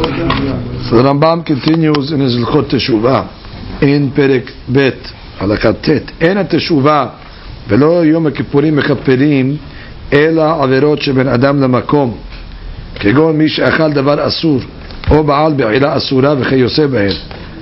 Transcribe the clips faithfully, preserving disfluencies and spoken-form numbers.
So the Rambam continues in his Hilchot Teshuvah in Perek Bet Halakat Tet. En התשובה ולא יום הכיפורים מכפרים אלא עבירות שבין אדם למקום, כגון מי שאכל דבר אסור או בעל בעילה אסורה וכיוצא בהן.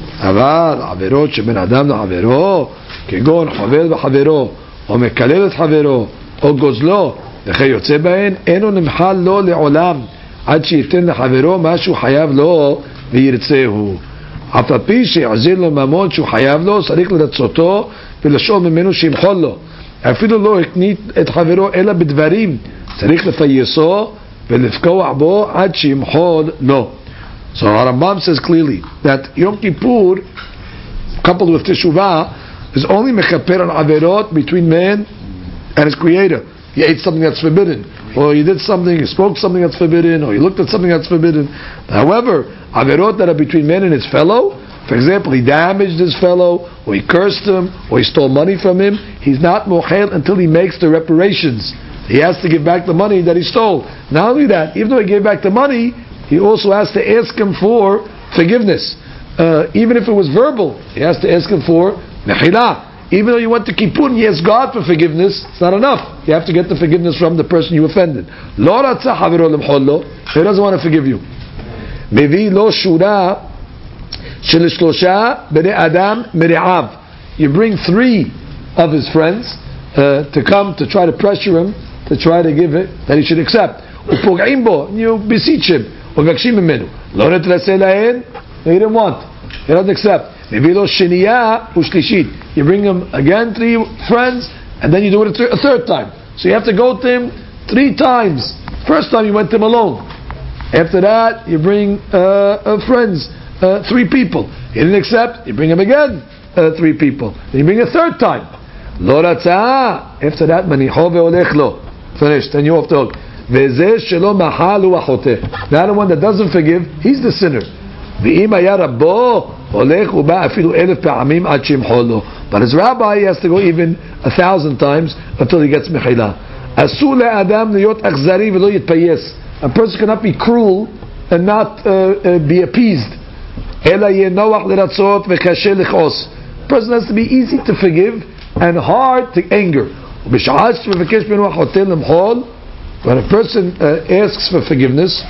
אבל עבירות שבין אדם לחברו, כגון חובל בחברו או מקלל את חברו או גוזלו וכיוצא בהן, אינו נמחל לו לעולם עד שייתן לחברו מה שהוא חייב לו וירצהו. אף על פי שיחזיר לו ממון שהוא חייב לו, צריך לרצותו ולשאול ממנו שימחול לו. אפילו לא הקנית את חברו אלא בדברים, צריך לפייסו ולפקוע בו עד שימחול לו. So Rambam says clearly that Yom Kippur coupled with Teshuvah is only mechaper on averot between man and his creator. He ate something that's forbidden, or he did something, he spoke something that's forbidden, or he looked at something that's forbidden. However, averot that are between man and his fellow, for example, he damaged his fellow, or he cursed him, or he stole money from him, he's not mochel until he makes the reparations. He has to give back the money that he stole. Not only that, even though he gave back the money, he also has to ask him for forgiveness. Uh, even if it was verbal, he has to ask him for mechilah. Even though you went to Kippur and you ask God for forgiveness, it's not enough. You have to get the forgiveness from the person you offended. Lo ratzah haviro lemchol, he doesn't want to forgive you. Mevi lo shura shel shlosha bnei adam meri'av. You bring three of his friends uh, to come to try to pressure him, to try to give it, that he should accept. Upog'im bo, you beseech him. Uvakshim mimenu. Lo netraseh lahen, he didn't want. He doesn't accept. Maybe lo sheniya ushlishit. You bring him again, three friends, and then you do it a, th- a third time. So you have to go to him three times. First time you went to him alone. After that, you bring uh, uh, friends, uh, three people. He didn't accept. You bring him again, uh, three people. Then you bring a third time. Lo ratzah. After that, maniho ve'olech lo. Finished. Then you off the hook. Ve'zeh shelo mahal hu achoteh. Now the one that doesn't forgive, he's the sinner. Ve'im haya rabbo olech uba afilu elef pa'amim ad shimchol lo. But his rabbi, he has to go even a thousand times until he gets mechilah. Asur le'adam liyot achzari ve'lo yitpayes. A person cannot be cruel and not uh, uh, be appeased. Ela yeh noach leratzot ve'kashe lechos. A person has to be easy to forgive and hard to anger. B'sha'as ve'vekesh benu achoteh lemchol. When a person uh, asks for forgiveness,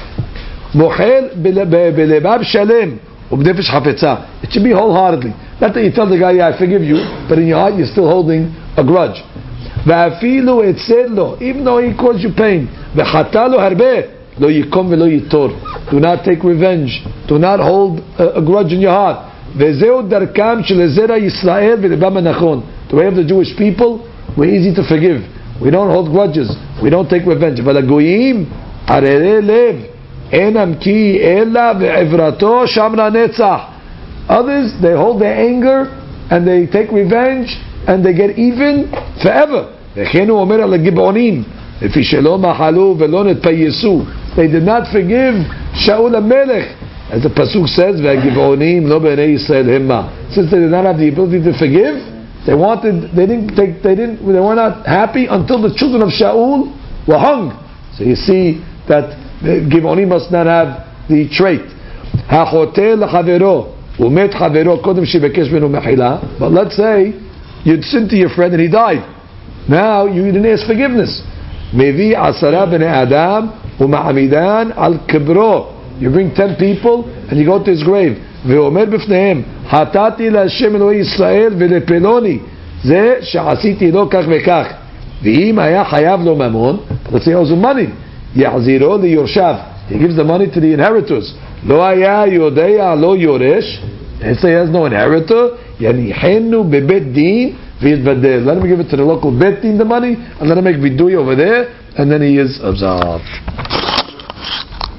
mochel belebab shalem ubnefesh hafetza. It should be wholeheartedly. Not that you tell the guy, "Yeah, I forgive you," but in your heart you're still holding a grudge. Va'afilu etzedlo, even though he caused you pain. V'chatalo harbe lo yikom velo yitor. Do not take revenge. Do not hold a, a grudge in your heart. Ve'zeu darkam shel zera Yisrael v'lebam anachon. The way of the Jewish people, we're easy to forgive. We don't hold grudges. We don't take revenge. V'lagoyim arere lev enam ki ela ve'evrato shamra netzach. Others, they hold their anger and they take revenge and they get even forever. V'chenu omer al Gib'onim lefi shelo mahalu ve'lo netpayesu. They did not forgive Shaul HaMelech, as the pasuk says, ve'Gib'onim lo b'nei Yisrael hemma. Since they did not have the ability to forgive, They wanted, they didn't, they, they didn't, they were not happy until the children of Shaul were hung. So you see that Gib'oni must not have the trait. Ha'choteh l'chavero umet chavero kodem shebekesh menu mechila. But let's say you'd sin to your friend and he died. Now you didn't ask forgiveness. Mevi asara b'nei adam u'ma'amidan al kibro. You bring ten people and you go to his grave. ואומר בפניהם, חטאתי להשם אלוהי ישראל ולפלוני, זה שעשיתי לו כך וכך. ואם היה חייב לו ממון, let's say he owes him money, יחזירו ליורשיו. He gives the money to the inheritors. לא היה יודע לא יורש, and say he has no inheritor, יניחנו בבית דין ויתבדל. Let him give it to the local bet din the money, and let him make vidui over there, and then he is absolved.